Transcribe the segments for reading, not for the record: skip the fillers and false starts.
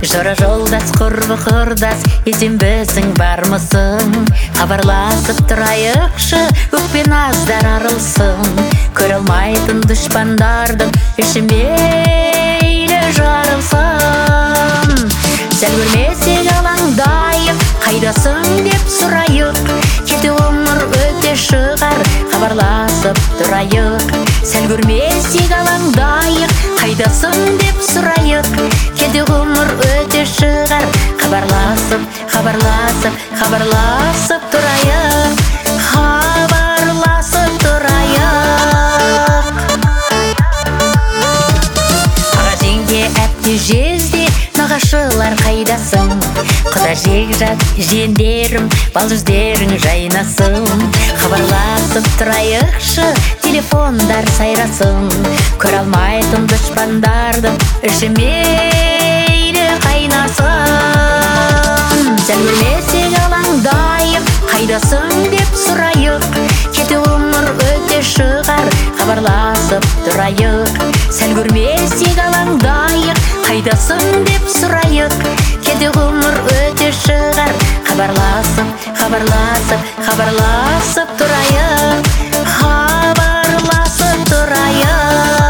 Жора жолдас, құрбы құрдас, есенбісің бармысың? Хабарласып тұрайықшы, өкпен аздар арылсын. Көре алмайтын дұшпандардың іші мейлі жарылсын. Сәл көрмесек алаңдайық, қайдасың деп сұрайық. Кеті ғұмыр өте шығар, хабарласып тұрайық. Сәл көрмесек алаңдайық, қайдасың деп сұрайық. Кеті ғұмыр өте шығар, хабарласып тұрайық. Хабарласып тұрайық. Аға жеңге әпте жезде, нағашылар қайдасың? Құда жегжат жиендерім, бал жүздерің жайнасын. Хабарласып тұрайықшы, телефондар сайрасын. Көр алмайтын дұшпандардың іші мейлі қайнасын. Сәл көрмесек алаңдайық, қайдасың деп сұрайық. Кеті ғұмыр өте шығар, хабарласып тұрайық. Сәл көрмесек алаңдайық, қайдасың деп сұрайық. Кеті ғұмыр өте шығар, хабарласып тұрайық. Хабарласып тұрайық.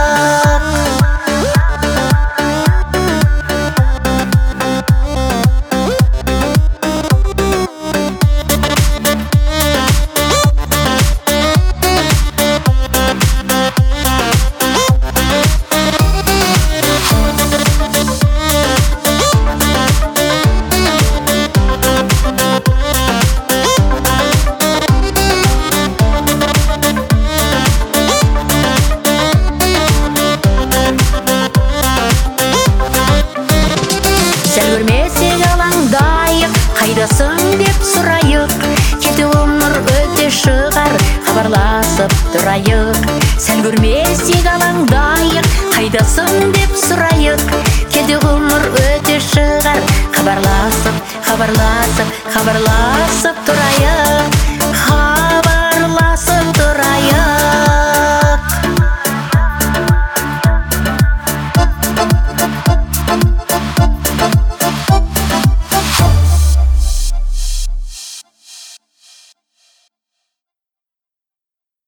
Сәл көрмесек алаңдайық, қайдасың деп сұрайық. Кеті ғұмыр өте шығар, хабарласып тұрайық. Сәл көрмесек алаңдайық, қайдасың деп сұрайық. Кеті ғұмыр өте шығар, хабарласып тұрайық.